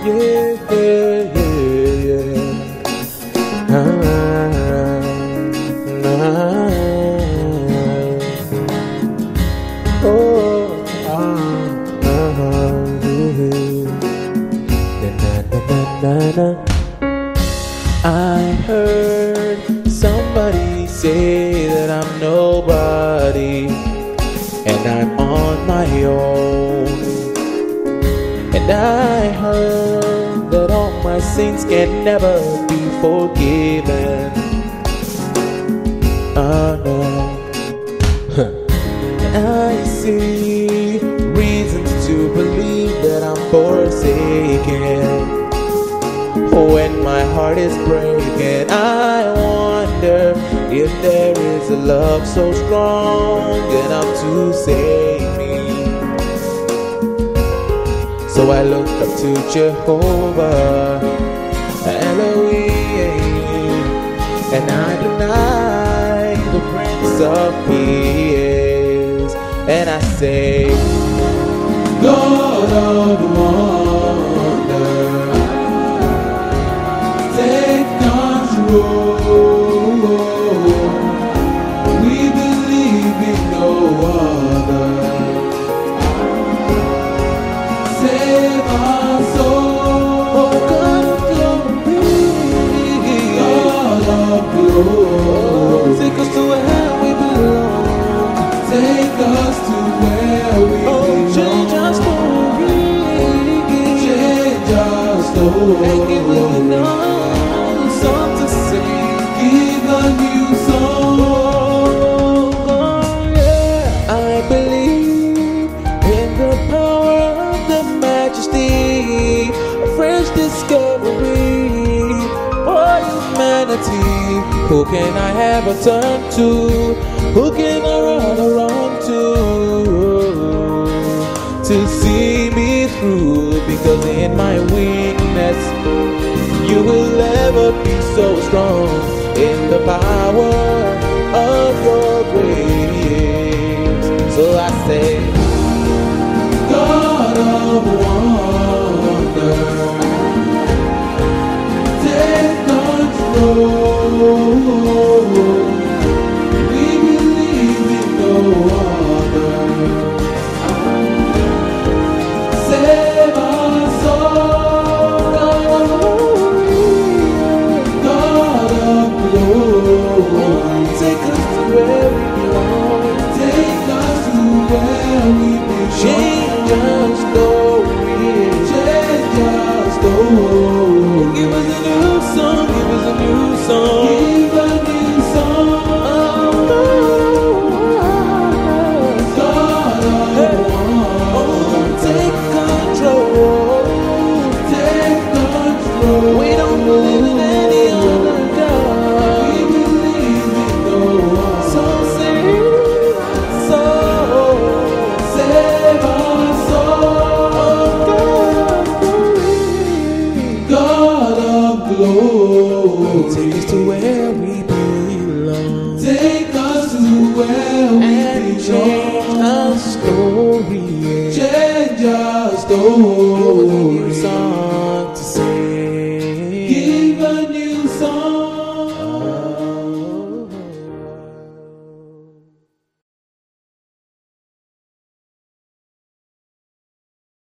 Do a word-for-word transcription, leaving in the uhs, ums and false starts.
yeah, yeah, yeah. Ah, ah, oh, ah, ah, yeah. Na, na, na, na, na. I heard somebody say that I'm nobody and I'm on my own. And I heard that all my sins can never be forgiven. Oh no. Huh. And I see reasons to believe that I'm forsaken. When my heart is breaking, I wonder if there is a love so strong enough to save me. So I look up to Jehovah, Elohim, and I deny the Prince of Peace, and I say, God of wonder, take control. We believe in no other. Save our soul. Oh, God of glory, God of glory, take us to where we belong. Take us to where we oh, belong. Change our story. Change our story. Make it really know. Give a new song. Oh, yeah. I believe in the power of the majesty, a fresh discovery for humanity. Who can I have a turn to? Who can I run around to? To see me through, because in my weakness you will never be so strong. In the power of your grace, so I say, God of wonder, take control. We believe in no other. Save our soul, God of glory. Take us to where we belong. Take us to where we belong. Change our story. Change our story. Give us a new song. Give us a new song. Give a new song. God of wonder, take control. Take control. We don't believe in any other God. We believe in no one. So save our soul. Save our soul. God of glory. God of glory. Take us to where we belong. Take us to where we and belong. Change our story. Change our story. Give us a new song to sing.